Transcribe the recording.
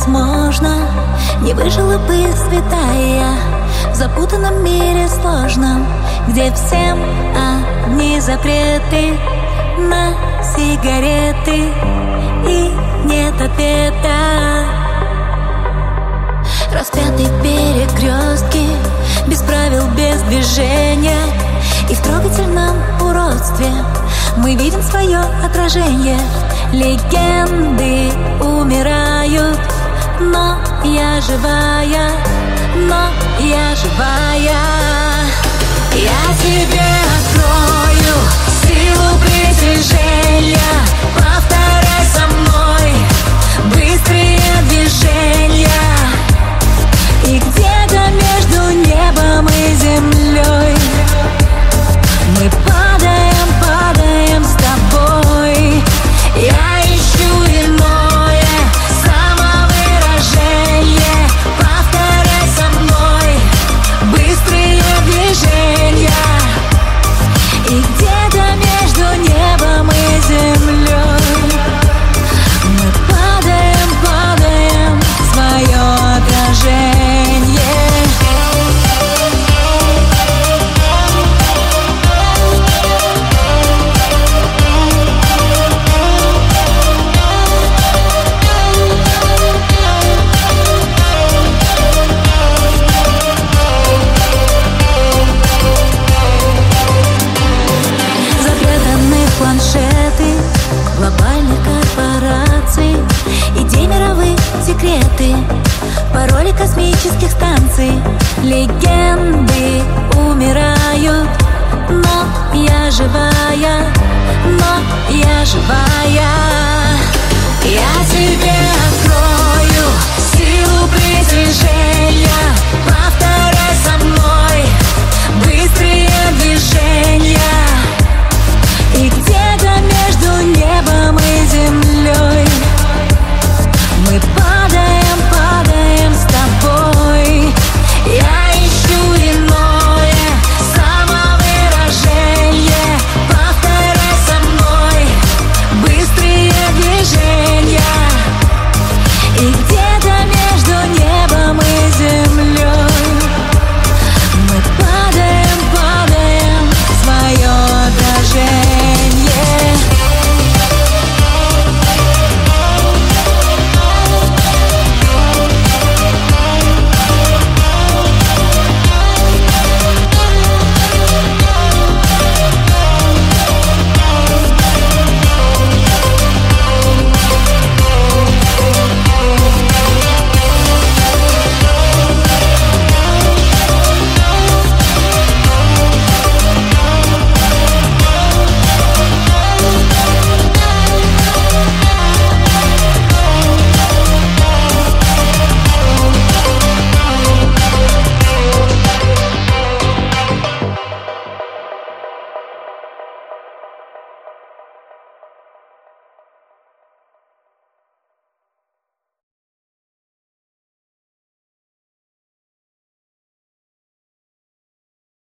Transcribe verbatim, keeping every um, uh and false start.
возможно, не выжила бы святая в запутанном мире сложном, где всем одни запреты на сигареты и нет ответа. Распятые перекрестки, без правил, без движения, и в трогательном уродстве мы видим свое отражение. Легенды умирают, но я живая, но я живая. Я тебе открою силу притяжения. Повторяй со мной быстрые движения. И где-то между небом и землей мы падаем, падаем с тобой. Я ищу иное самовыражение. Повторяй со мной быстрые движения. И где-то между небом и землей мы падаем, падаем в свое отражение. Планшеты глобальных корпораций, идей мировых секреты, пароли космических станций,